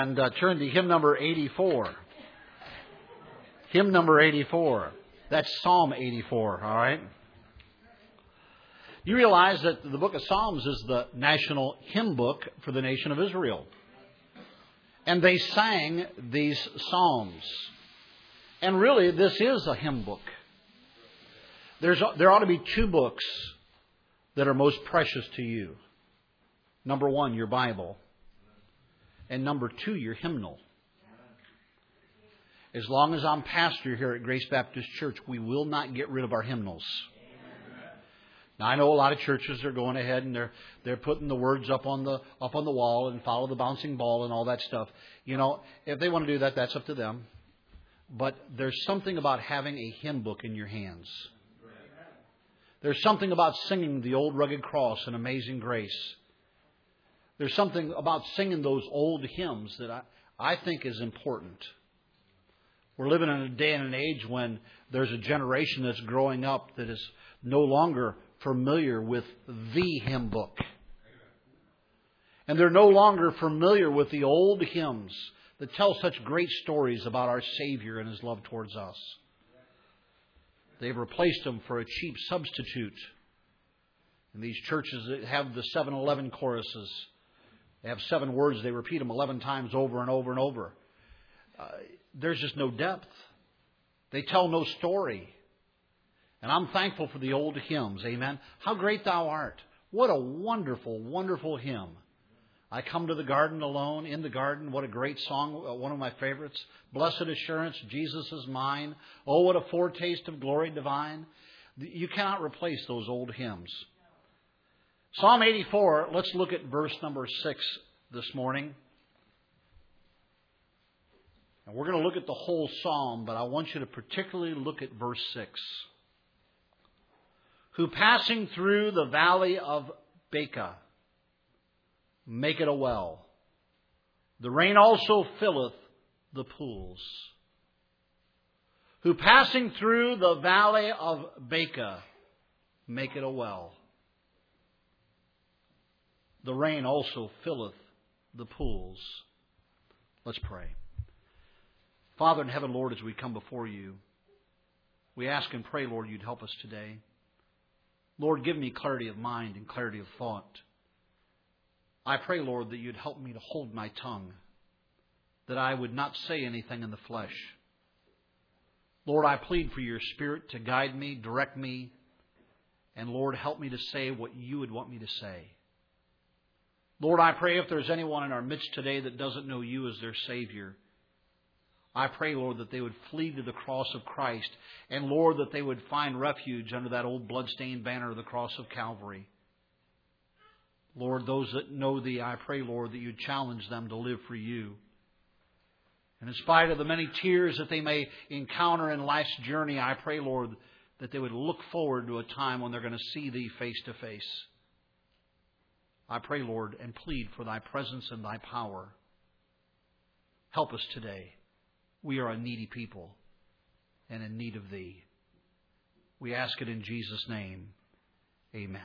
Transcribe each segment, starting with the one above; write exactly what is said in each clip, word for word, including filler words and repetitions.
And uh, turn to hymn number eighty-four. Hymn number eighty-four. That's Psalm eighty-four, all right? You realize that the book of Psalms is the national hymn book for the nation of Israel. And they sang these psalms. And really, this is a hymn book. There's, there ought to be two books that are most precious to you. Number one, your Bible. And number two, your hymnal. As long as I'm pastor here at Grace Baptist Church, we will not get rid of our hymnals. Now, I know a lot of churches are going ahead and they're they're putting the words up on the up on the wall and follow the bouncing ball and all that stuff. You know, if they want to do that, that's up to them. But there's something about having a hymn book in your hands. There's something about singing the old rugged cross and Amazing Grace. There's something about singing those old hymns that I, I think is important. We're living in a day and an age when there's a generation that's growing up that is no longer familiar with the hymn book. And they're no longer familiar with the old hymns that tell such great stories about our Savior and His love towards us. They've replaced them for a cheap substitute. And these churches that have the seven eleven choruses, they have seven words, they repeat them eleven times over and over and over. Uh, there's just no depth. They tell no story. And I'm thankful for the old hymns. Amen. How great thou art. What a wonderful, wonderful hymn. I come to the garden alone, in the garden. What a great song. One of my favorites. Blessed assurance, Jesus is mine. Oh, what a foretaste of glory divine. You cannot replace those old hymns. Psalm eighty-four, let's look at verse number six this morning. And we're going to look at the whole psalm, but I want you to particularly look at verse six. Who passing through the valley of Baca, make it a well. The rain also filleth the pools. Who passing through the valley of Baca, make it a well. The rain also filleth the pools. Let's pray. Father in heaven, Lord, as we come before you, we ask and pray, Lord, you'd help us today. Lord, give me clarity of mind and clarity of thought. I pray, Lord, that you'd help me to hold my tongue, that I would not say anything in the flesh. Lord, I plead for your Spirit to guide me, direct me, and Lord, help me to say what you would want me to say. Lord, I pray if there's anyone in our midst today that doesn't know you as their Savior, I pray, Lord, that they would flee to the cross of Christ. And, Lord, that they would find refuge under that old bloodstained banner of the cross of Calvary. Lord, those that know Thee, I pray, Lord, that you'd challenge them to live for you. And in spite of the many tears that they may encounter in life's journey, I pray, Lord, that they would look forward to a time when they're going to see Thee face to face. I pray, Lord, and plead for Thy presence and Thy power. Help us today. We are a needy people and in need of Thee. We ask it in Jesus' name. Amen.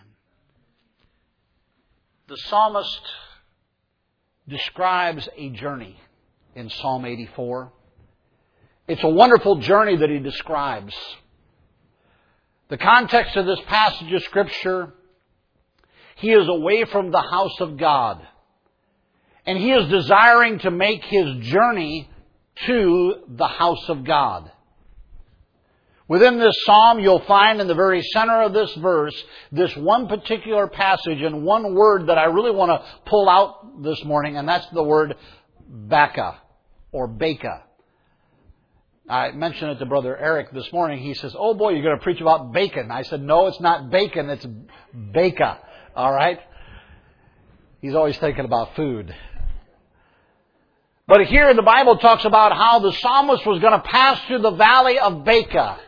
The psalmist describes a journey in Psalm eighty-four. It's a wonderful journey that he describes. The context of this passage of Scripture, he is away from the house of God. And he is desiring to make his journey to the house of God. Within this psalm, you'll find in the very center of this verse, this one particular passage and one word that I really want to pull out this morning, and that's the word Baca, or Baca. I mentioned it to Brother Eric this morning. He says, oh boy, you're going to preach about bacon. I said, no, it's not bacon, it's Baca. All right? He's always thinking about food. But here the Bible talks about how the psalmist was going to pass through the valley of Baca.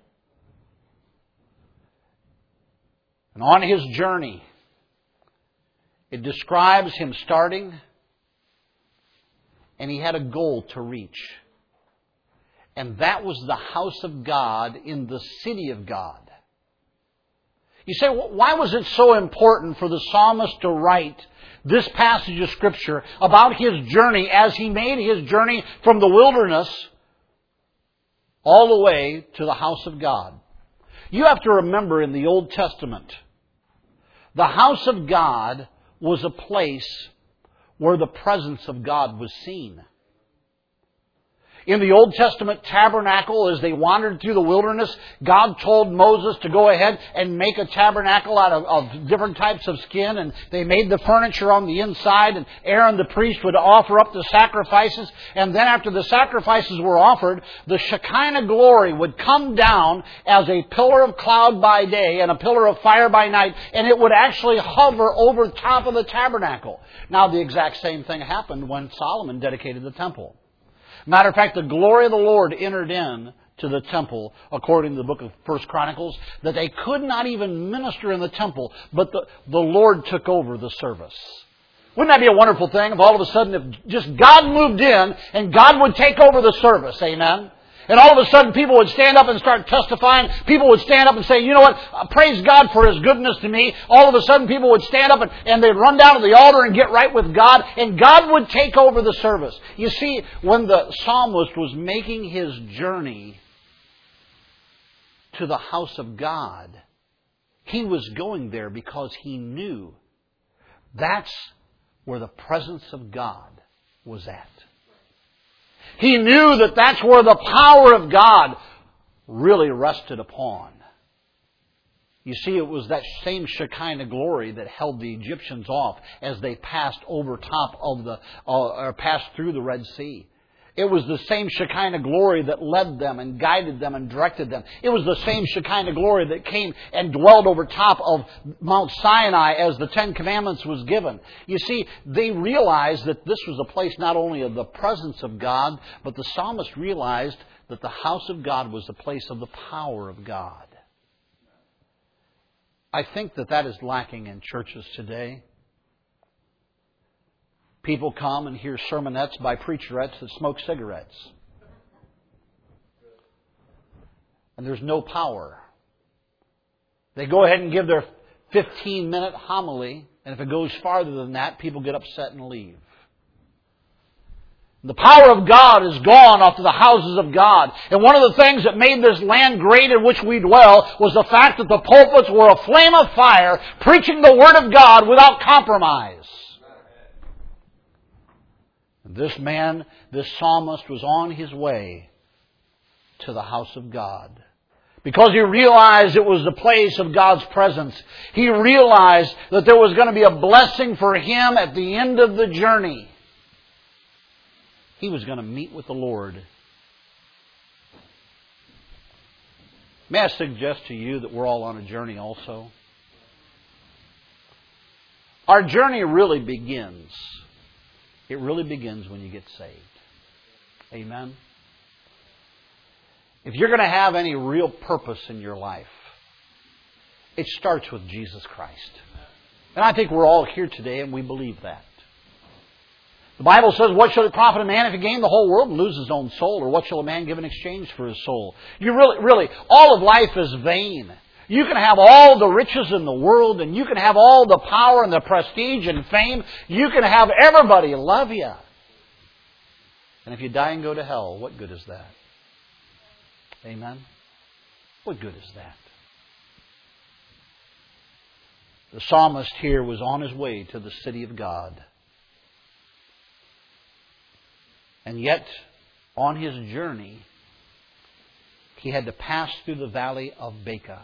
And on his journey, it describes him starting, and he had a goal to reach. And that was the house of God in the city of God. You say, why was it so important for the psalmist to write this passage of Scripture about His journey as He made His journey from the wilderness all the way to the house of God. You have to remember in the Old Testament, the house of God was a place where the presence of God was seen. In the Old Testament tabernacle, as they wandered through the wilderness, God told Moses to go ahead and make a tabernacle out of, of different types of skin, and they made the furniture on the inside, and Aaron the priest would offer up the sacrifices, and then after the sacrifices were offered, the Shekinah glory would come down as a pillar of cloud by day and a pillar of fire by night, and it would actually hover over top of the tabernacle. Now, the exact same thing happened when Solomon dedicated the temple. Matter of fact, the glory of the Lord entered in to the temple, according to the book of First Chronicles, that they could not even minister in the temple, but the, the Lord took over the service. Wouldn't that be a wonderful thing if all of a sudden, if just God moved in and God would take over the service? Amen? And all of a sudden people would stand up and start testifying. People would stand up and say, you know what, praise God for His goodness to me. All of a sudden people would stand up and, and they'd run down to the altar and get right with God. And God would take over the service. You see, when the psalmist was making his journey to the house of God, he was going there because he knew that's where the presence of God was at. He knew that that's where the power of God really rested upon. You see, it was that same Shekinah glory that held the Egyptians off as they passed over top of the, uh, or passed through the Red Sea. It was the same Shekinah glory that led them and guided them and directed them. It was the same Shekinah glory that came and dwelled over top of Mount Sinai as the Ten Commandments was given. You see, they realized that this was a place not only of the presence of God, but the psalmist realized that the house of God was the place of the power of God. I think that that is lacking in churches today. People come and hear sermonettes by preacherettes that smoke cigarettes. And there's no power. They go ahead and give their fifteen-minute homily, and if it goes farther than that, people get upset and leave. The power of God is gone off to the houses of God. And one of the things that made this land great in which we dwell was the fact that the pulpits were a flame of fire, preaching the Word of God without compromise. This man, this psalmist, was on his way to the house of God. Because he realized it was the place of God's presence. He realized that there was going to be a blessing for him at the end of the journey. He was going to meet with the Lord. May I suggest to you that we're all on a journey also? Our journey really begins. It really begins when you get saved. Amen? If you're going to have any real purpose in your life, it starts with Jesus Christ. And I think we're all here today and we believe that. The Bible says, what shall it profit a man if he gain the whole world and lose his own soul? Or what shall a man give in exchange for his soul? You really, really, all of life is vain. You can have all the riches in the world, and you can have all the power and the prestige and fame. You can have everybody love you. And if you die and go to hell, what good is that? Amen? What good is that? The psalmist here was on his way to the city of God. And yet, on his journey, he had to pass through the valley of Baca.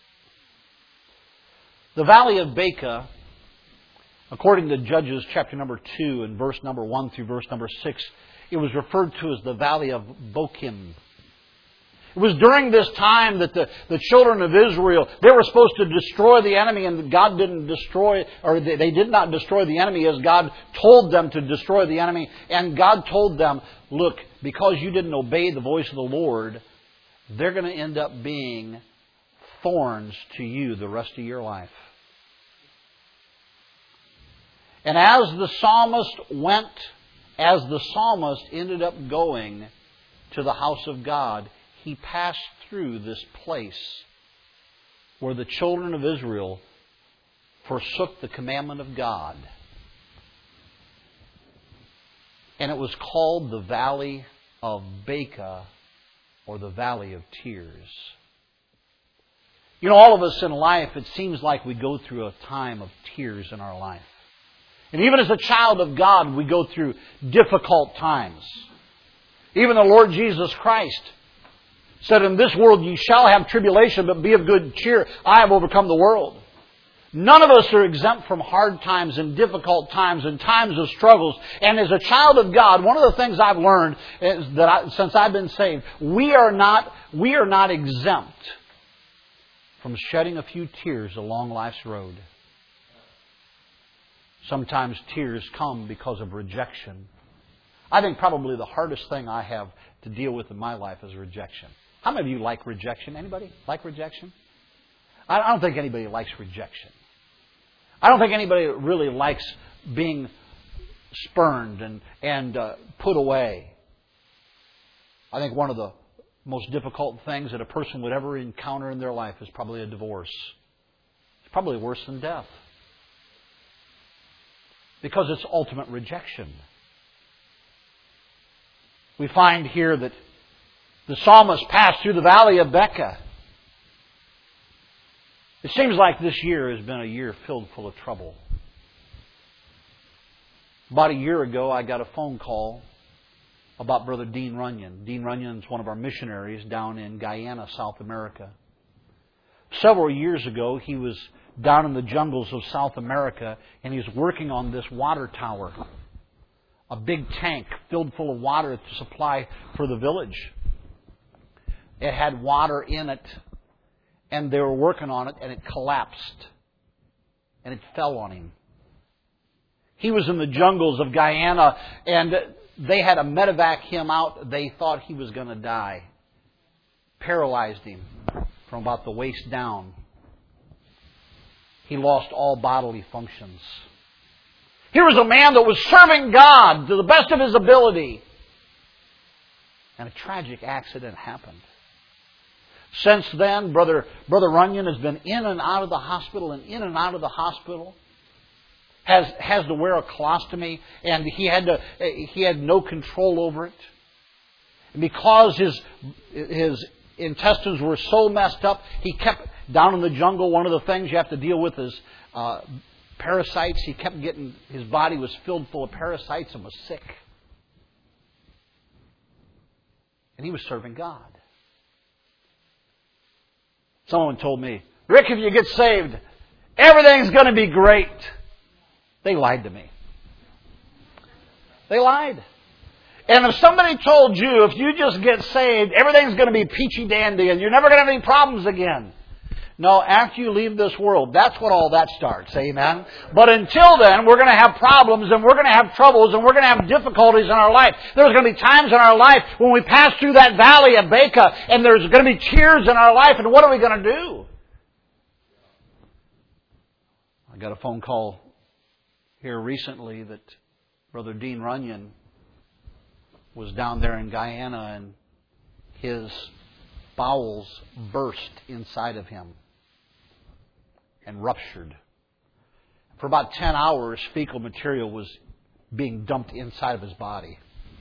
The valley of Baca, according to Judges chapter number two and verse number one through verse number six, it was referred to as the valley of Bochim. It was during this time that the, the children of Israel, they were supposed to destroy the enemy, and God didn't destroy, or they, they did not destroy the enemy as God told them to destroy the enemy. And God told them, look, because you didn't obey the voice of the Lord, they're going to end up being thorns to you the rest of your life. And as the psalmist went, as the psalmist ended up going to the house of God, he passed through this place where the children of Israel forsook the commandment of God And it was called the Valley of Baca, or the Valley of Tears. You know, all of us in life, it seems like we go through a time of tears in our life. And even as a child of God, we go through difficult times. Even the Lord Jesus Christ said, in this world you shall have tribulation, but be of good cheer. I have overcome the world. None of us are exempt from hard times and difficult times and times of struggles. And as a child of God, one of the things I've learned is that I, since I've been saved, we are not, we are not exempt from shedding a few tears along life's road. Sometimes tears come because of rejection. I think probably the hardest thing I have to deal with in my life is rejection. How many of you like rejection? Anybody like rejection? I don't think anybody likes rejection. I don't think anybody really likes being spurned and, and uh, put away. I think one of the most difficult things that a person would ever encounter in their life is probably a divorce. It's probably worse than death. Because it's ultimate rejection. We find here that the psalmist passed through the valley of Baca. It seems like this year has been a year filled full of trouble. About a year ago, I got a phone call about Brother Dean Runyon. Dean Runyon is one of our missionaries down in Guyana, South America. Several years ago, he was down in the jungles of South America, and he was working on this water tower. A big tank filled full of water to supply for the village. It had water in it, and they were working on it, and it collapsed. And it fell on him. He was in the jungles of Guyana, and they had to medevac him out. They thought he was going to die. Paralyzed him from about the waist down. He lost all bodily functions. Here was a man that was serving God to the best of his ability. And a tragic accident happened. Since then, Brother, Brother Runyon has been in and out of the hospital and in and out of the hospital. Has, has to wear a colostomy, and he had to, he had no control over it. And because his, his intestines were so messed up, he kept, down in the jungle, one of the things you have to deal with is uh, parasites. He kept getting, his body was filled full of parasites and was sick. And he was serving God. Someone told me, Rick, if you get saved, everything's going to be great. They lied to me. They lied. And if somebody told you, if you just get saved, everything's going to be peachy dandy and you're never going to have any problems again. No, after you leave this world, that's what all that starts. Amen? But until then, we're going to have problems and we're going to have troubles and we're going to have difficulties in our life. There's going to be times in our life when we pass through that valley of Baca and there's going to be tears in our life, and what are we going to do? I got a phone call here recently that Brother Dean Runyon was down there in Guyana and his bowels burst inside of him and ruptured. For about ten hours, fecal material was being dumped inside of his body.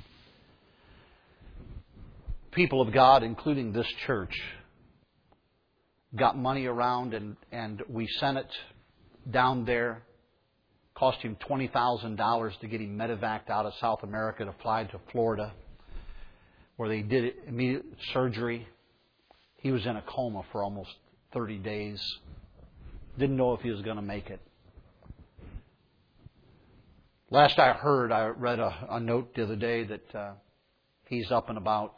People of God, including this church, got money around and, and we sent it down there. Cost him twenty thousand dollars to get him medevaced out of South America to fly to Florida, where they did immediate surgery. He was in a coma for almost thirty days. Didn't know if he was going to make it. Last I heard, I read a, a note the other day that uh, he's up and about.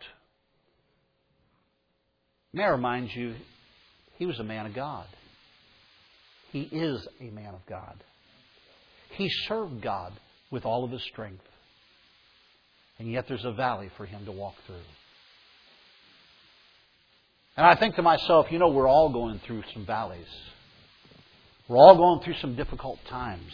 May I remind you, he was a man of God. He is a man of God. He served God with all of his strength. And yet there's a valley for him to walk through. And I think to myself, you know, we're all going through some valleys. We're all going through some difficult times.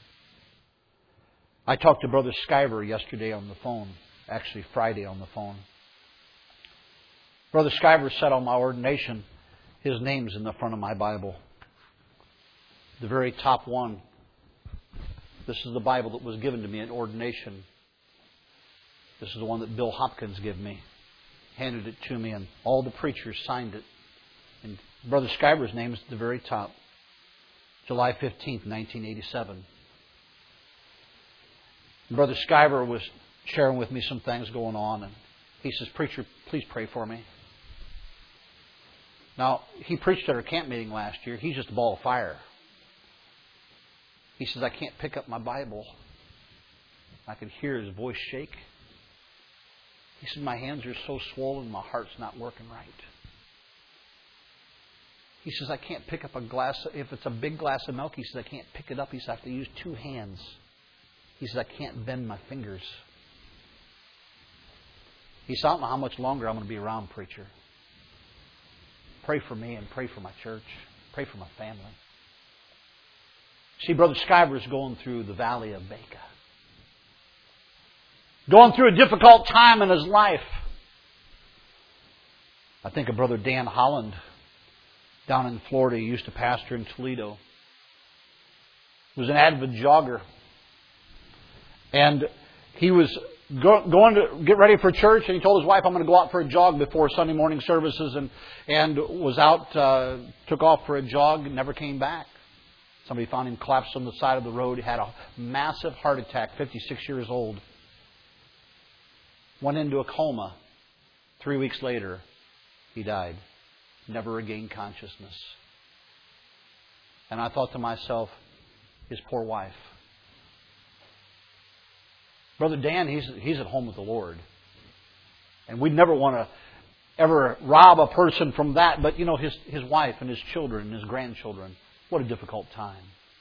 I talked to Brother Skyver yesterday on the phone. Actually, Friday on the phone. Brother Skyver said on my ordination, his name's in the front of my Bible. The very top one. This is the Bible that was given to me at ordination. This is the one that Bill Hopkins gave me. Handed it to me, and all the preachers signed it. And Brother Skyver's name is at the very top. July fifteenth, nineteen eighty-seven. Brother Skyver was sharing with me some things going on, and he says, "Preacher, please pray for me." Now, he preached at our camp meeting last year. He's just a ball of fire. He says, "I can't pick up my Bible. I can hear his voice shake." He said, "My hands are so swollen, my heart's not working right." He says, "I can't pick up a glass. If it's a big glass of milk," he says, "I can't pick it up." He says, "I have to use two hands." He says, "I can't bend my fingers." He said, "I don't know how much longer I'm going to be around, preacher. Pray for me and pray for my church. Pray for my family." See, Brother Skyver is going through the valley of Baca. Going through a difficult time in his life. I think of Brother Dan Holland down in Florida. He used to pastor in Toledo. He was an avid jogger. And he was go, going to get ready for church, and he told his wife, "I'm going to go out for a jog before Sunday morning services," and, and was out, uh, took off for a jog, and never came back. Somebody found him collapsed on the side of the road. He had a massive heart attack, fifty-six years old. Went into a coma. Three weeks later, he died. Never regained consciousness. And I thought to myself, his poor wife. Brother Dan, he's he's at home with the Lord. And we'd never want to ever rob a person from that. But, you know, his, his wife and his children and his grandchildren. What a difficult time.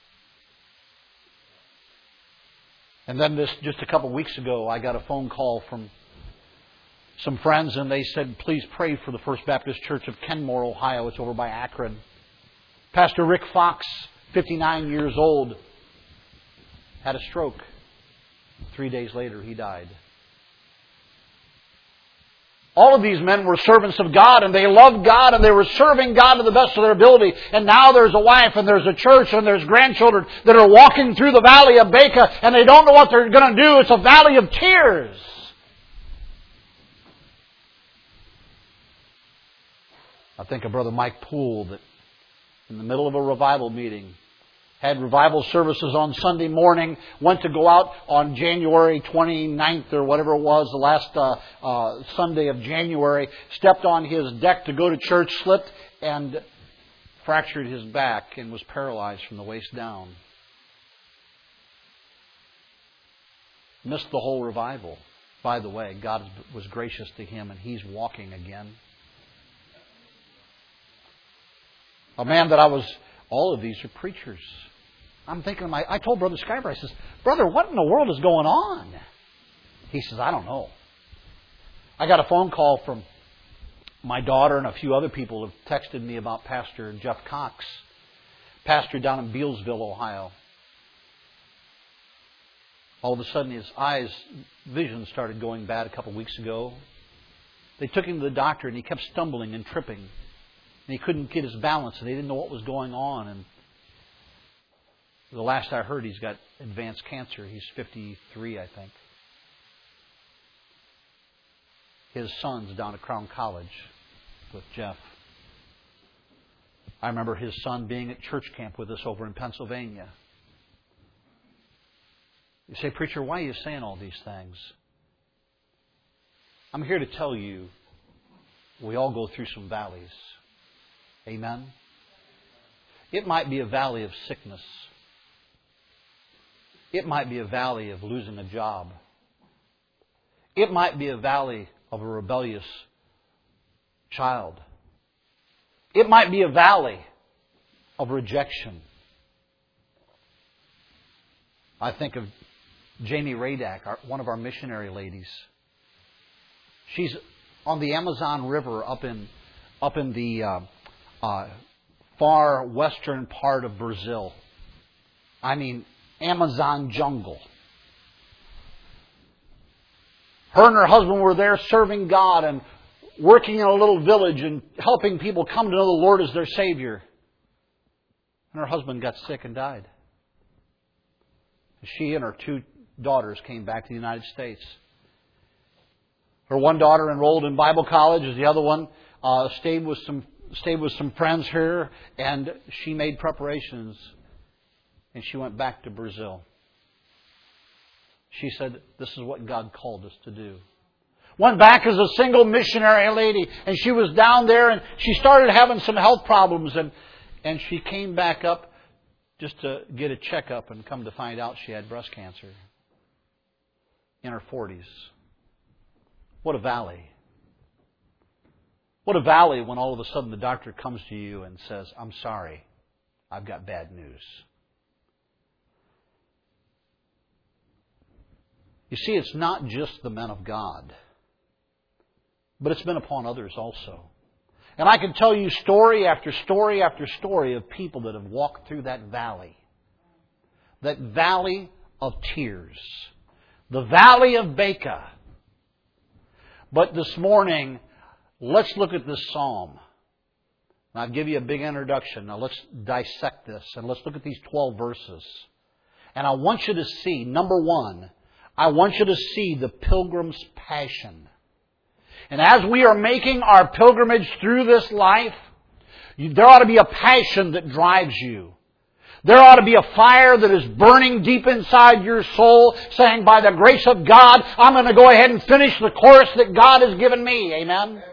And then this just a couple of weeks ago, I got a phone call from some friends, and they said, "Please pray for the First Baptist Church of Kenmore, Ohio." It's over by Akron. Pastor Rick Fox, fifty-nine years old, had a stroke. Three days later, he died. All of these men were servants of God, and they loved God, and they were serving God to the best of their ability. And now there's a wife, and there's a church, and there's grandchildren that are walking through the valley of Baca, and they don't know what they're going to do. It's a valley of tears. I think of Brother Mike Poole that in the middle of a revival meeting had revival services on Sunday morning, went to go out on January twenty-ninth or whatever it was, the last uh, uh, Sunday of January, stepped on his deck to go to church, slipped and fractured his back and was paralyzed from the waist down. Missed the whole revival. By the way, God was gracious to him, and he's walking again. A man that I was, all of these are preachers. I'm thinking, of my, I told Brother Skyver, I says, "Brother, what in the world is going on?" He says, "I don't know." I got a phone call from my daughter and a few other people have texted me about Pastor Jeff Cox, pastor down in Bealsville, Ohio. All of a sudden his eyes, vision started going bad a couple of weeks ago. They took him to the doctor, and he kept stumbling and tripping. And he couldn't get his balance, and they didn't know what was going on. And the last I heard, he's got advanced cancer. He's fifty-three, I think. His son's down at Crown College with Jeff. I remember his son being at church camp with us over in Pennsylvania. You say, "Preacher, why are you saying all these things?" I'm here to tell you, we all go through some valleys. Amen? It might be a valley of sickness. It might be a valley of losing a job. It might be a valley of a rebellious child. It might be a valley of rejection. I think of Jamie Radak, our, one of our missionary ladies. She's on the Amazon River up in up in the uh, uh, far western part of Brazil. I mean, Amazon jungle. Her and her husband were there serving God and working in a little village and helping people come to know the Lord as their Savior. And her husband got sick and died. She and her two daughters came back to the United States. Her one daughter enrolled in Bible college, as the other one uh, stayed with some stayed with some friends here, and she made preparations, and she went back to Brazil. She said, "This is what God called us to do." Went back as a single missionary lady, and she was down there, and she started having some health problems, and and she came back up just to get a checkup, and come to find out she had breast cancer in her forties. What a valley. What a valley when all of a sudden the doctor comes to you and says, "I'm sorry, I've got bad news." You see, it's not just the men of God, but it's been upon others also. And I can tell you story after story after story of people that have walked through that valley. That valley of tears. The valley of Baca. But this morning, let's look at this psalm. I'll give you a big introduction. Now let's dissect this, and let's look at these twelve verses. And I want you to see, number one, I want you to see the pilgrim's passion. And as we are making our pilgrimage through this life, there ought to be a passion that drives you. There ought to be a fire that is burning deep inside your soul, saying, by the grace of God, I'm going to go ahead and finish the course that God has given me. Amen?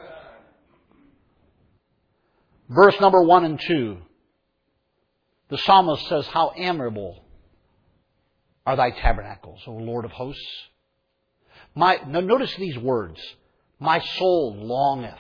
Verse number one and two. The psalmist says, how admirable are thy tabernacles, O Lord of hosts. My, now notice these words. My soul longeth.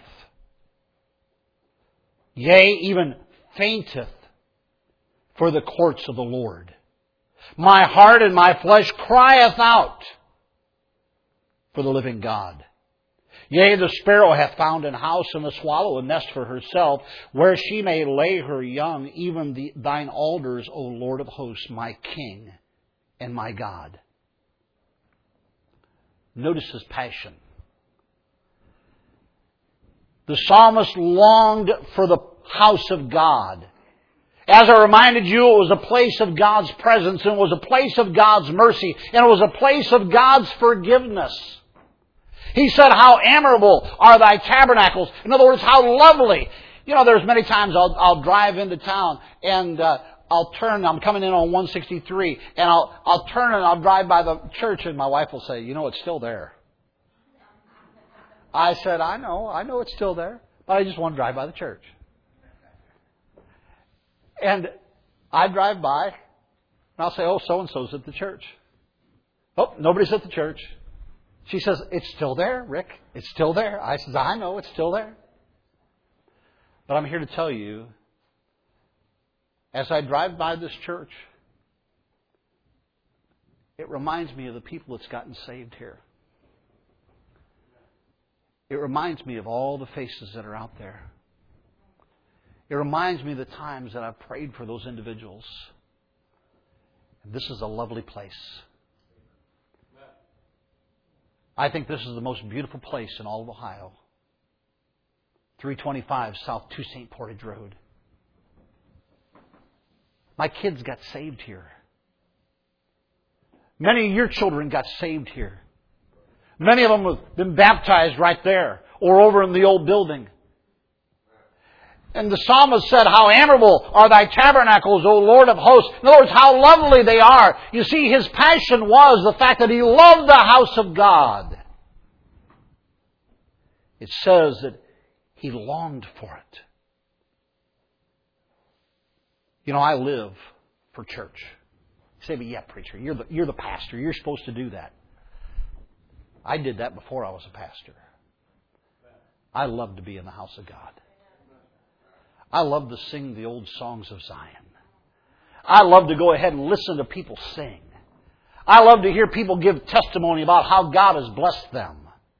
Yea, even fainteth for the courts of the Lord. My heart and my flesh crieth out for the living God. Yea, the sparrow hath found an house, and the swallow a nest for herself, where she may lay her young, even the, thine alders, O Lord of hosts, my King and my God. Notice his passion. The psalmist longed for the house of God. As I reminded you, it was a place of God's presence, and it was a place of God's mercy, and it was a place of God's forgiveness. He said, how admirable are thy tabernacles. In other words, how lovely. You know, there's many times I'll, I'll drive into town, and uh, I'll turn, I'm coming in on one sixty-three, and I'll, I'll turn and I'll drive by the church, and my wife will say, you know, it's still there. I said, I know, I know it's still there, but I just want to drive by the church. And I drive by, and I'll say, oh, so-and-so's at the church. Oh, nobody's at the church. She says, it's still there, Rick. It's still there. I says, I know, it's still there. But I'm here to tell you, as I drive by this church, it reminds me of the people that's gotten saved here. It reminds me of all the faces that are out there. It reminds me of the times that I've prayed for those individuals. And this is a lovely place. I think this is the most beautiful place in all of Ohio. three twenty-five South two Saint Portage Road. My kids got saved here. Many of your children got saved here. Many of them have been baptized right there or over in the old building. And the psalmist said, how admirable are thy tabernacles, O Lord of hosts. In other words, how lovely they are. You see, his passion was the fact that he loved the house of God. It says that he longed for it. You know, I live for church. You say, but yeah, preacher, you're the, you're the pastor. You're supposed to do that. I did that before I was a pastor. I love to be in the house of God. I love to sing the old songs of Zion. I love to go ahead and listen to people sing. I love to hear people give testimony about how God has blessed them.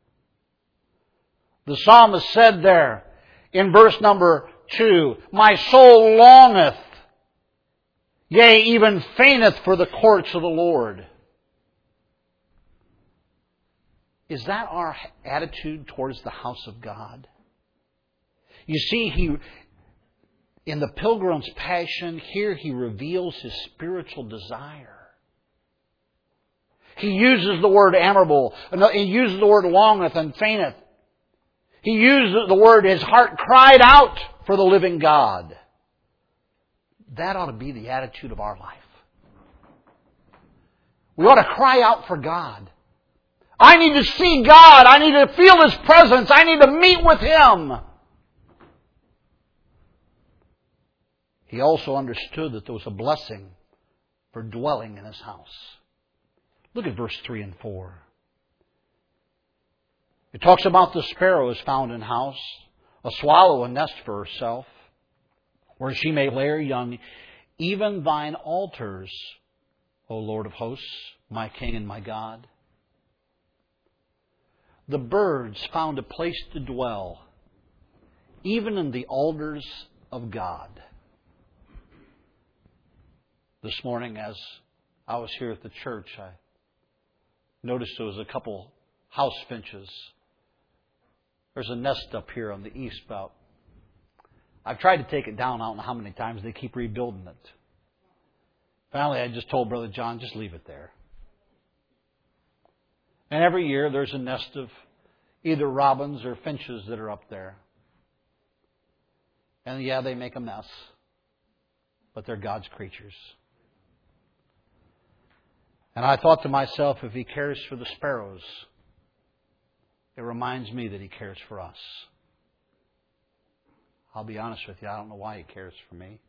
The psalmist said there in verse number two, my soul longeth, yea, even fainteth for the courts of the Lord. Is that our attitude towards the house of God? You see, he, in the pilgrim's passion, here he reveals his spiritual desire. He uses the word admirable. He uses the word longeth and fainteth. He used the word, his heart cried out for the living God. That ought to be the attitude of our life. We ought to cry out for God. I need to see God. I need to feel His presence. I need to meet with Him. He also understood that there was a blessing for dwelling in His house. Look at verse three and four. It talks about the sparrow is found in house, a swallow a nest for herself, where she may lay her young. Even thine altars, O Lord of hosts, my King and my God. The birds found a place to dwell, even in the altars of God. This morning, as I was here at the church, I noticed there was a couple house finches. There's a nest up here on the east spout. I've tried to take it down. I don't know how many times they keep rebuilding it. Finally, I just told Brother John, just leave it there. And every year there's a nest of either robins or finches that are up there. And yeah, they make a mess. But they're God's creatures. And I thought to myself, if He cares for the sparrows, it reminds me that He cares for us. I'll be honest with you, I don't know why He cares for me.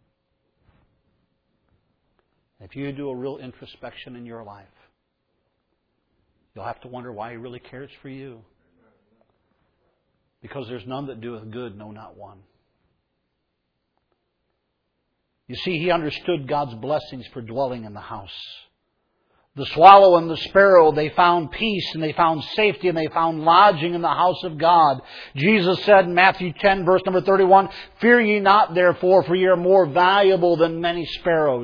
If you do a real introspection in your life, you'll have to wonder why He really cares for you. Because there's none that doeth good, no, not one. You see, he understood God's blessings for dwelling in the house. The swallow and the sparrow, they found peace and they found safety and they found lodging in the house of God. Jesus said in Matthew ten, verse number thirty-one, "Fear ye not, therefore, for ye are more valuable than many sparrows."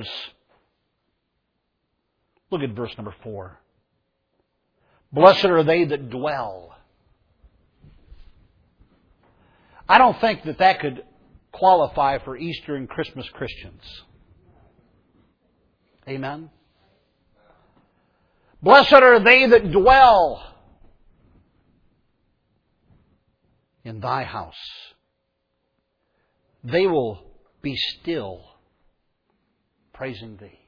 Look at verse number four. Blessed are they that dwell. I don't think that that could qualify for Easter and Christmas Christians. Amen? Blessed are they that dwell in thy house. They will be still praising thee.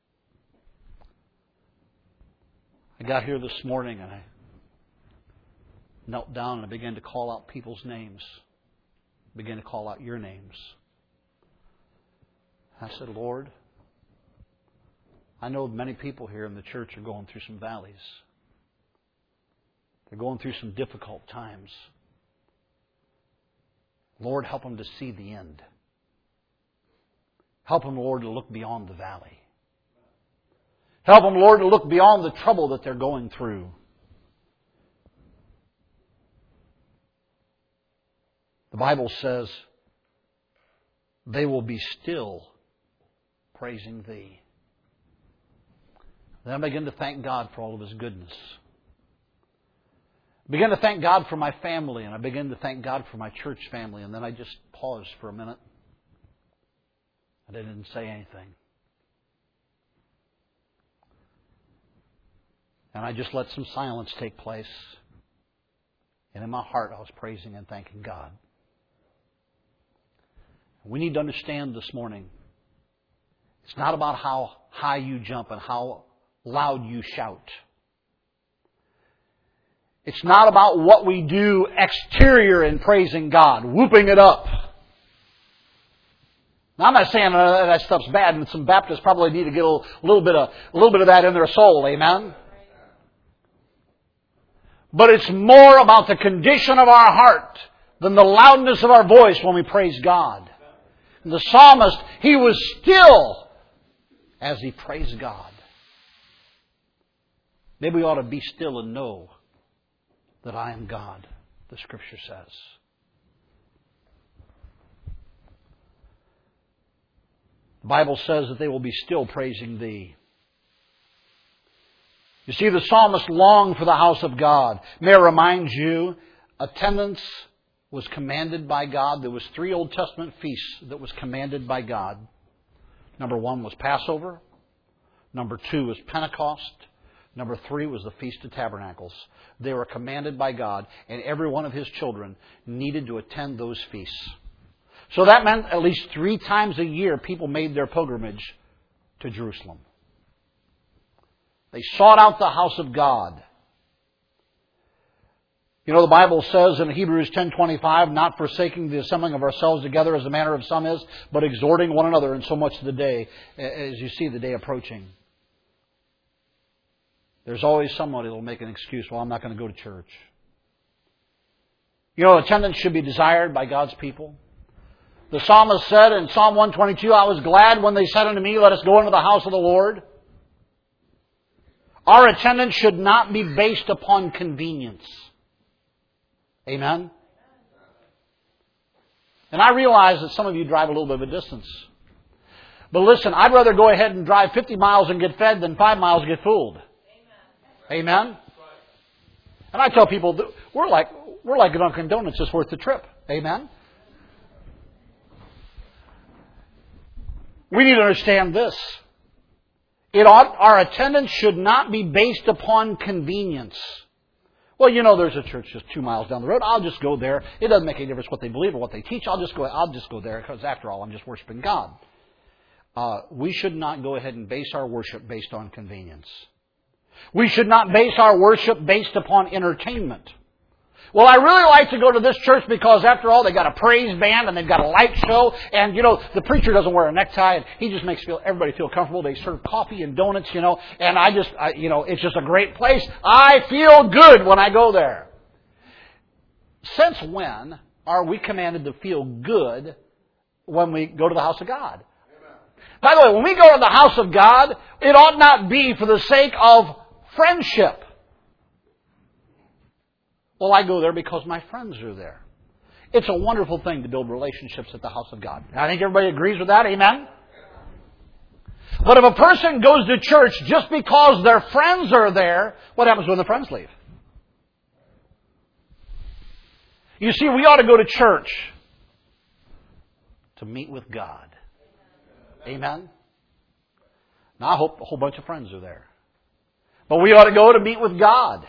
I got here this morning and I knelt down and I began to call out people's names. I began to call out your names. I said, Lord, I know many people here in the church are going through some valleys. They're going through some difficult times. Lord, help them to see the end. Help them, Lord, to look beyond the valley. Help them, Lord, to look beyond the trouble that they're going through. The Bible says, they will be still praising thee. Then I begin to thank God for all of His goodness. I begin to thank God for my family, and I begin to thank God for my church family, and then I just paused for a minute. I didn't say anything. And I just let some silence take place. And in my heart, I was praising and thanking God. We need to understand this morning, it's not about how high you jump and how loud you shout. It's not about what we do exterior in praising God, whooping it up. Now, I'm not saying that, that stuff's bad, and some Baptists probably need to get a little, a little bit of a little bit of that in their soul. Amen. But it's more about the condition of our heart than the loudness of our voice when we praise God. And the psalmist, he was still as he praised God. Maybe we ought to be still and know that I am God, the Scripture says. The Bible says that they will be still praising thee. You see, the psalmist longed for the house of God. May I remind you, attendance was commanded by God. There was three Old Testament feasts that was commanded by God. Number one was Passover. Number two was Pentecost. Number three was the Feast of Tabernacles. They were commanded by God, and every one of His children needed to attend those feasts. So that meant at least three times a year people made their pilgrimage to Jerusalem. They sought out the house of God. You know, the Bible says in Hebrews ten twenty-five, not forsaking the assembling of ourselves together as the manner of some is, but exhorting one another, and so much the day, as you see the day approaching. There's always somebody that will make an excuse, well, I'm not going to go to church. You know, attendance should be desired by God's people. The psalmist said in Psalm one twenty-two, I was glad when they said unto me, let us go into the house of the Lord. Our attendance should not be based upon convenience. Amen? And I realize that some of you drive a little bit of a distance. But listen, I'd rather go ahead and drive fifty miles and get fed than five miles and get fooled. Amen? Amen? And I tell people, that we're like we're like Dunkin' Donuts, it's worth the trip. Amen? We need to understand this. It ought, our attendance should not be based upon convenience. Well, you know, there's a church just two miles down the road. I'll just go there. It doesn't make any difference what they believe or what they teach. I'll just go. I'll just go there because, after all, I'm just worshiping God. Uh, we should not go ahead and base our worship based on convenience. We should not base our worship based upon entertainment. Well, I really like to go to this church because, after all, they've got a praise band and they've got a light show. And, you know, the preacher doesn't wear a necktie and he just makes feel everybody feel comfortable. They serve coffee and donuts, you know. And I just, I, you know, it's just a great place. I feel good when I go there. Since when are we commanded to feel good when we go to the house of God? Amen. By the way, when we go to the house of God, it ought not be for the sake of friendship. Well, I go there because my friends are there. It's a wonderful thing to build relationships at the house of God. I think everybody agrees with that. Amen? But if a person goes to church just because their friends are there, what happens when the friends leave? You see, we ought to go to church to meet with God. Amen? Now, I hope a whole bunch of friends are there. But we ought to go to meet with God.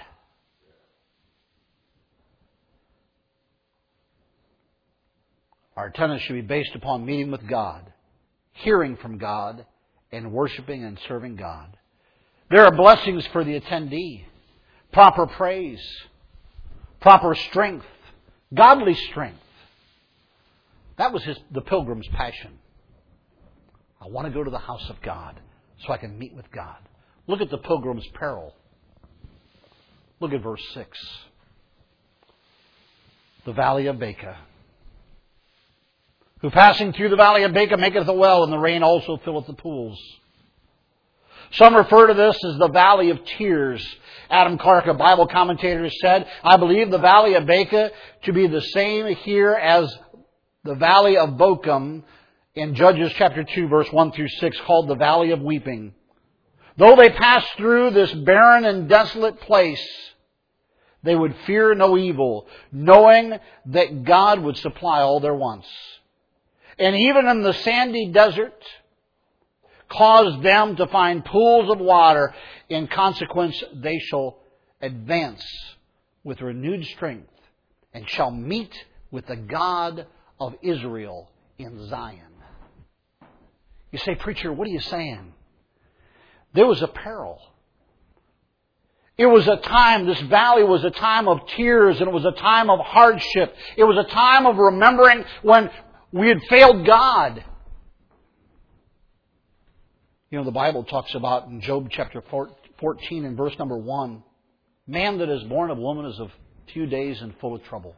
Our attendance should be based upon meeting with God, hearing from God, and worshiping and serving God. There are blessings for the attendee. Proper praise, proper strength, godly strength. That was his, the pilgrim's passion. I want to go to the house of God so I can meet with God. Look at the pilgrim's peril. Look at verse six. The valley of Baca. Who passing through the valley of Baca maketh a well, and the rain also filleth the pools. Some refer to this as the valley of tears. Adam Clark, a Bible commentator, said, I believe the valley of Baca to be the same here as the valley of Bochum in Judges chapter two, verse one through six, called the valley of weeping. Though they passed through this barren and desolate place, they would fear no evil, knowing that God would supply all their wants. And even in the sandy desert, caused them to find pools of water. In consequence, they shall advance with renewed strength and shall meet with the God of Israel in Zion. You say, preacher, what are you saying? There was a peril. It was a time, this valley was a time of tears, and it was a time of hardship. It was a time of remembering when we had failed God. You know, the Bible talks about in Job chapter fourteen and verse number one, man that is born of woman is of few days and full of trouble.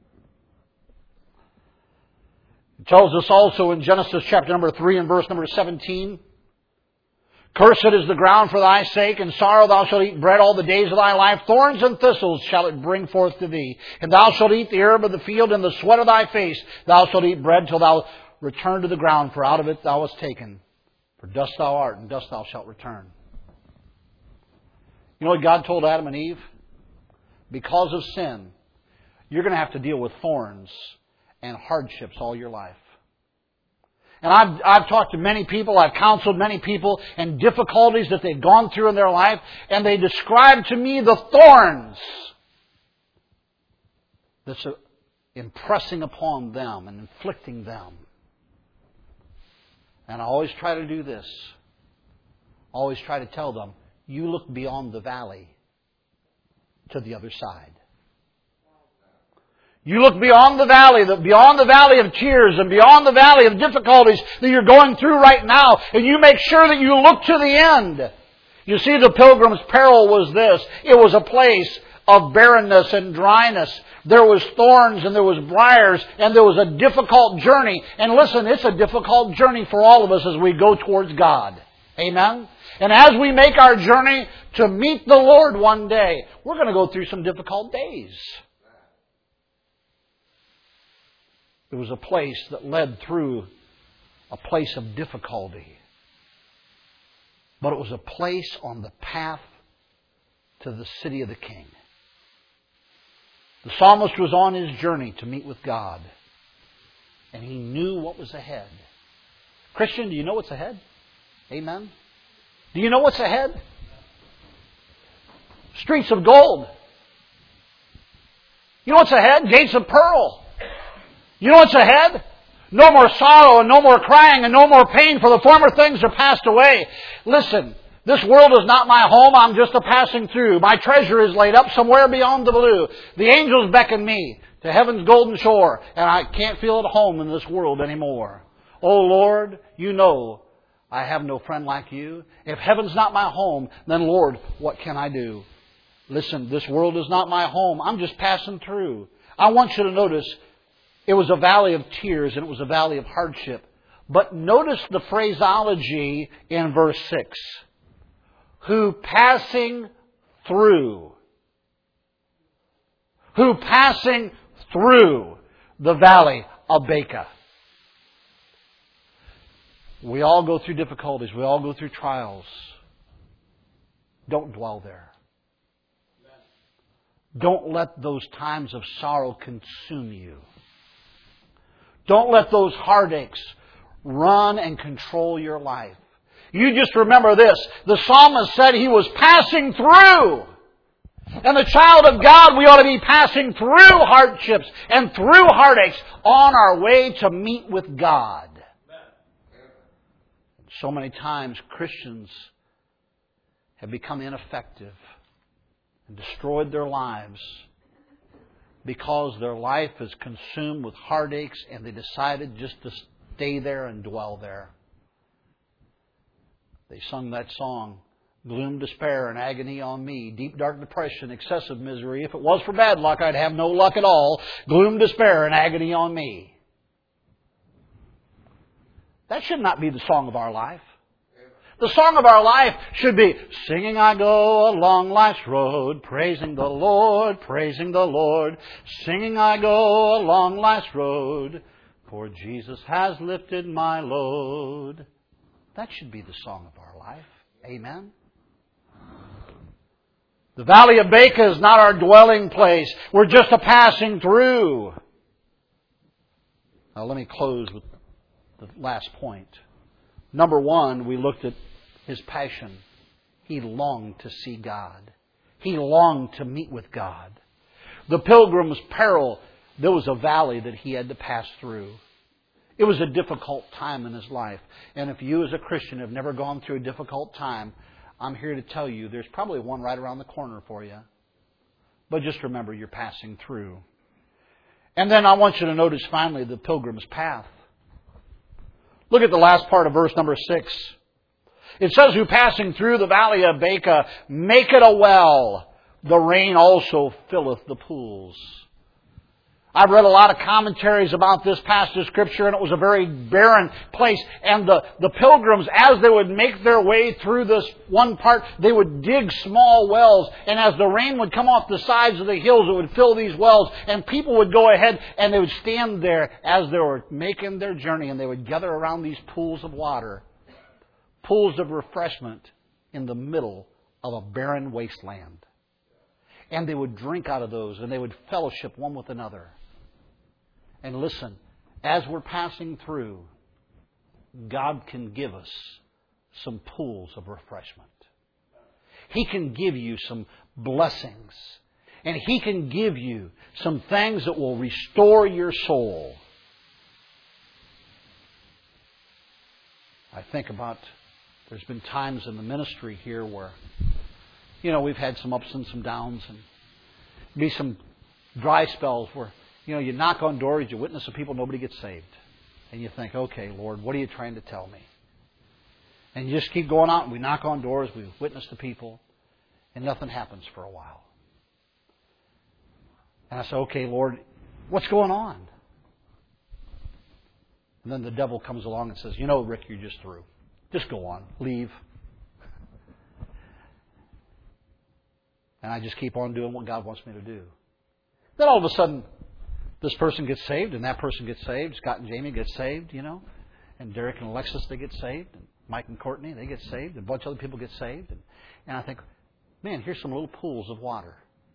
It tells us also in Genesis chapter number three and verse number seventeen, cursed is the ground for thy sake, and sorrow thou shalt eat bread all the days of thy life. Thorns and thistles shall it bring forth to thee. And thou shalt eat the herb of the field, and the sweat of thy face thou shalt eat bread till thou return to the ground, for out of it thou wast taken. For dust thou art, and dust thou shalt return. You know what God told Adam and Eve? Because of sin, you're going to have to deal with thorns and hardships all your life. And I've, I've talked to many people, I've counseled many people and difficulties that they've gone through in their life, and they describe to me the thorns that's impressing upon them and inflicting them. And I always try to do this. I always try to tell them, you look beyond the valley to the other side. You look beyond the valley, beyond the valley of tears and beyond the valley of difficulties that you're going through right now, and you make sure that you look to the end. You see, the Pilgrim's Peril was this. It was a place of barrenness and dryness. There was thorns and there was briars and there was a difficult journey. And listen, it's a difficult journey for all of us as we go towards God. Amen? And as we make our journey to meet the Lord one day, we're going to go through some difficult days. It was a place that led through a place of difficulty. But it was a place on the path to the city of the King. The psalmist was on his journey to meet with God. And he knew what was ahead. Christian, do you know what's ahead? Amen? Do you know what's ahead? Streets of gold. You know what's ahead? Gates of pearl. You know what's ahead? No more sorrow and no more crying and no more pain, for the former things are passed away. Listen, this world is not my home. I'm just a passing through. My treasure is laid up somewhere beyond the blue. The angels beckon me to heaven's golden shore, and I can't feel at home in this world anymore. Oh Lord, you know I have no friend like you. If heaven's not my home, then Lord, what can I do? Listen, this world is not my home. I'm just passing through. I want you to notice, it was a valley of tears and it was a valley of hardship. But notice the phraseology in verse six. Who passing through. Who passing through the valley of Baca. We all go through difficulties. We all go through trials. Don't dwell there. Don't let those times of sorrow consume you. Don't let those heartaches run and control your life. You just remember this. The psalmist said he was passing through. And the child of God, we ought to be passing through hardships and through heartaches on our way to meet with God. So many times Christians have become ineffective and destroyed their lives because their life is consumed with heartaches and they decided just to stay there and dwell there. They sung that song, gloom, despair, and agony on me, deep, dark depression, excessive misery. If it was for bad luck, I'd have no luck at all. Gloom, despair, and agony on me. That should not be the song of our life. The song of our life should be, singing I go along life's road, praising the Lord, praising the Lord. Singing I go along life's road, for Jesus has lifted my load. That should be the song of our life. Amen. The valley of Baca is not our dwelling place. We're just a passing through. Now let me close with the last point. Number one, we looked at his passion. He longed to see God. He longed to meet with God. The Pilgrim's Peril, there was a valley that he had to pass through. It was a difficult time in his life. And if you as a Christian have never gone through a difficult time, I'm here to tell you there's probably one right around the corner for you. But just remember, you're passing through. And then I want you to notice finally the Pilgrim's Path. Look at the last part of verse number six. It says, who passing through the valley of Baca make it a well. The rain also filleth the pools. I've read a lot of commentaries about this passage of Scripture, and it was a very barren place. And the, the pilgrims, as they would make their way through this one part, they would dig small wells. And as the rain would come off the sides of the hills, it would fill these wells. And people would go ahead and they would stand there as they were making their journey, and they would gather around these pools of water, pools of refreshment in the middle of a barren wasteland. And they would drink out of those, and they would fellowship one with another. And listen, as we're passing through, God can give us some pools of refreshment. He can give you some blessings. And He can give you some things that will restore your soul. I think about, there's been times in the ministry here where, you know, we've had some ups and some downs, and be some dry spells where, you know, you knock on doors, you witness to people, nobody gets saved. And you think, okay, Lord, what are you trying to tell me? And you just keep going out, and we knock on doors, we witness to people, and nothing happens for a while. And I say, okay, Lord, what's going on? And then the devil comes along and says, you know, Rick, you're just through. Just go on. Leave. And I just keep on doing what God wants me to do. Then all of a sudden, this person gets saved, and that person gets saved. Scott and Jamie get saved, you know. And Derek and Alexis, they get saved. And Mike and Courtney, they get saved. And a bunch of other people get saved. And, and I think, man, here's some little pools of water.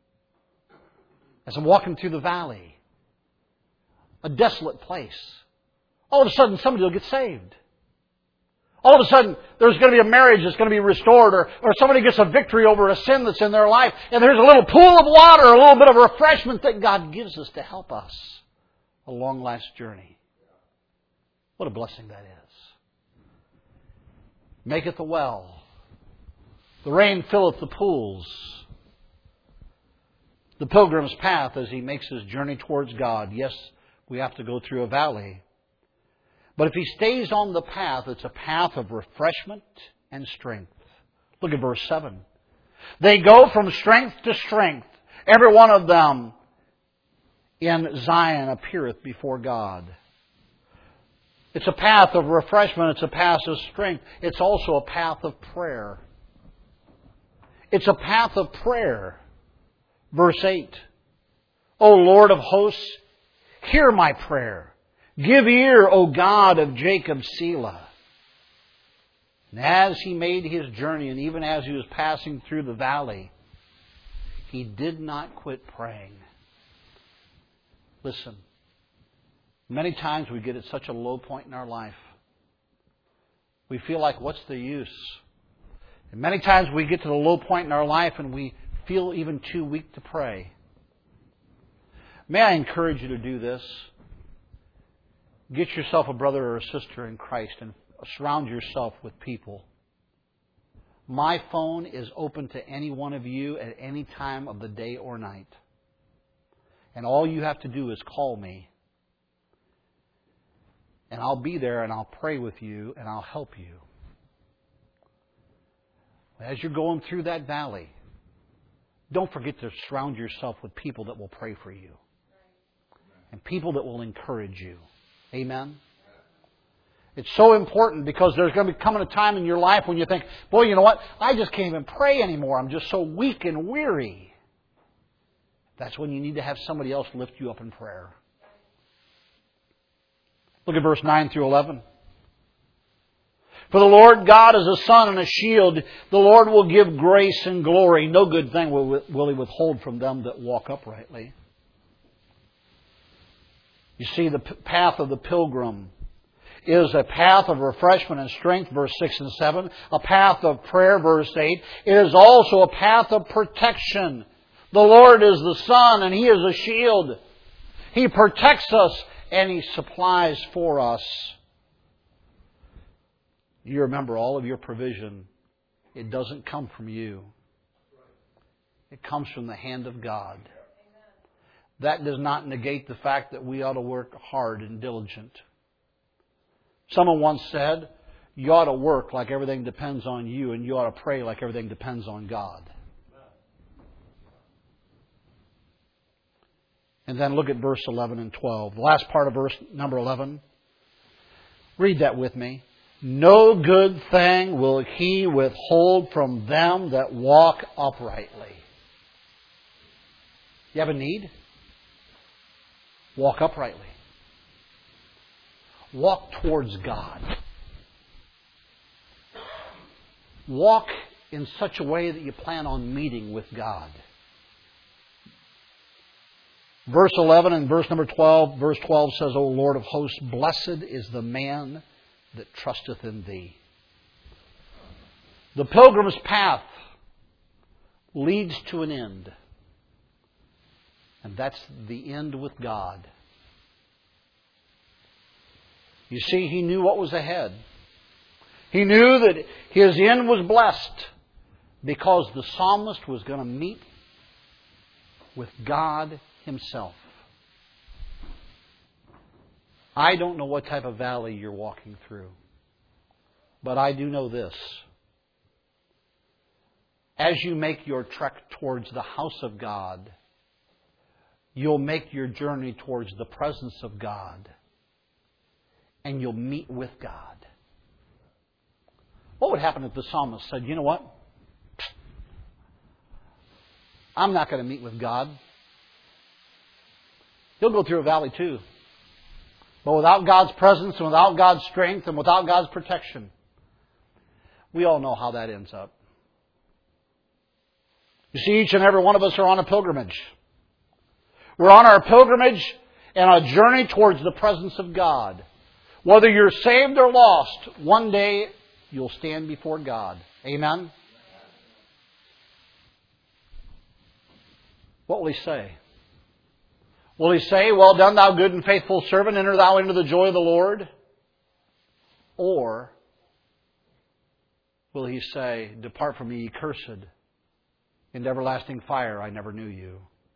As I'm walking through the valley, a desolate place, all of a sudden somebody will get saved. All of a sudden there's going to be a marriage that's going to be restored, or, or somebody gets a victory over a sin that's in their life, and there's a little pool of water, a little bit of refreshment that God gives us to help us along life's journey. What a blessing that is. Maketh a well. The rain filleth the pools. The pilgrim's path as he makes his journey towards God. Yes, we have to go through a valley. But if he stays on the path, it's a path of refreshment and strength. Look at verse seven. They go from strength to strength. Every one of them in Zion appeareth before God. It's a path of refreshment. It's a path of strength. It's also a path of prayer. It's a path of prayer. Verse eight. O Lord of hosts, hear my prayer. Give ear, O God of Jacob, Selah. And as he made his journey, and even as he was passing through the valley, he did not quit praying. Listen, many times we get at such a low point in our life. We feel like, what's the use? And many times we get to the low point in our life and we feel even too weak to pray. May I encourage you to do this? Get yourself a brother or a sister in Christ and surround yourself with people. My phone is open to any one of you at any time of the day or night. And all you have to do is call me. And I'll be there and I'll pray with you and I'll help you. As you're going through that valley, don't forget to surround yourself with people that will pray for you. And people that will encourage you. Amen? It's so important because there's going to be coming a time in your life when you think, boy, you know what? I just can't even pray anymore. I'm just so weak and weary. That's when you need to have somebody else lift you up in prayer. Look at verse nine through eleven. For the Lord God is a sun and a shield. The Lord will give grace and glory. No good thing will, will He withhold from them that walk uprightly. You see, the path of the pilgrim is a path of refreshment and strength, verse six and seven. A path of prayer, verse eight. It is also a path of protection. The Lord is the sun and He is a shield. He protects us and He supplies for us. You remember all of your provision. It doesn't come from you. It comes from the hand of God. That does not negate the fact that we ought to work hard and diligent. Someone once said, you ought to work like everything depends on you, and you ought to pray like everything depends on God. And then look at verse eleven and twelve. The last part of verse number eleven. Read that with me. No good thing will He withhold from them that walk uprightly. You have a need? Walk uprightly. Walk towards God. Walk in such a way that you plan on meeting with God. Verse eleven and verse number twelve. Verse twelve says, O Lord of hosts, blessed is the man that trusteth in Thee. The pilgrim's path leads to an end. And that's the end with God. You see, he knew what was ahead. He knew that his end was blessed because the psalmist was going to meet with God Himself. I don't know what type of valley you're walking through, but I do know this. As you make your trek towards the house of God, you'll make your journey towards the presence of God, and you'll meet with God. What would happen if the psalmist said, you know what? I'm not going to meet with God. He'll go through a valley too. But without God's presence and without God's strength and without God's protection, we all know how that ends up. You see, each and every one of us are on a pilgrimage. We're on our pilgrimage and a journey towards the presence of God. Whether you're saved or lost, one day you'll stand before God. Amen? What will He say? Will He say, well done, thou good and faithful servant, enter thou into the joy of the Lord? Or will He say, depart from me, ye cursed, into everlasting fire, I never knew you?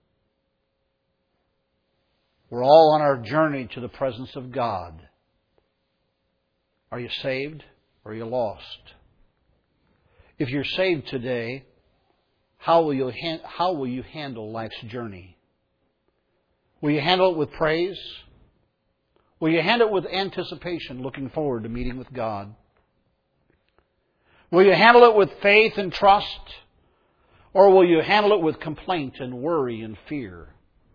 We're all on our journey to the presence of God. Are you saved or are you lost? If you're saved today, how will you ha- how will you handle life's journey? Will you handle it with praise? Will you handle it with anticipation, looking forward to meeting with God? Will you handle it with faith and trust? Or will you handle it with complaint and worry and fear?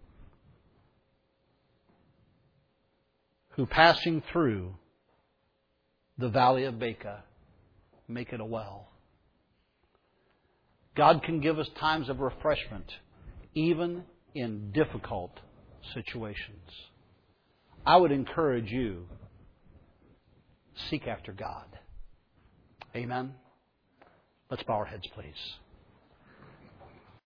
Who passing through the valley of Baca, make it a well. God can give us times of refreshment, even in difficult situations. I would encourage you, seek after God. Amen? Let's bow our heads, please.